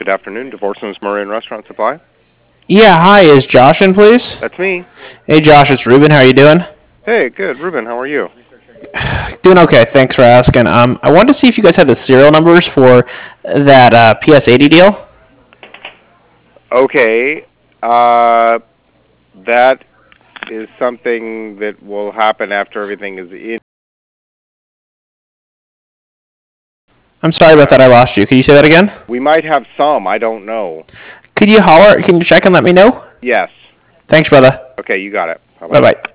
Good afternoon, Divorceman's Marin Restaurant Supply. Yeah, hi, is Josh in, please? That's me. Hey, Josh, it's Ruben. How are you doing? Hey, good. Ruben, how are you? Doing okay, thanks for asking. I wanted to see if you guys had the serial numbers for that PS80 deal. Okay, that is something that will happen after everything is in. I'm sorry about that, I lost you. Could you say that again? We might have some, I don't know. Can you check and let me know? Yes. Thanks, brother. Okay, you got it. Bye-bye. Bye-bye.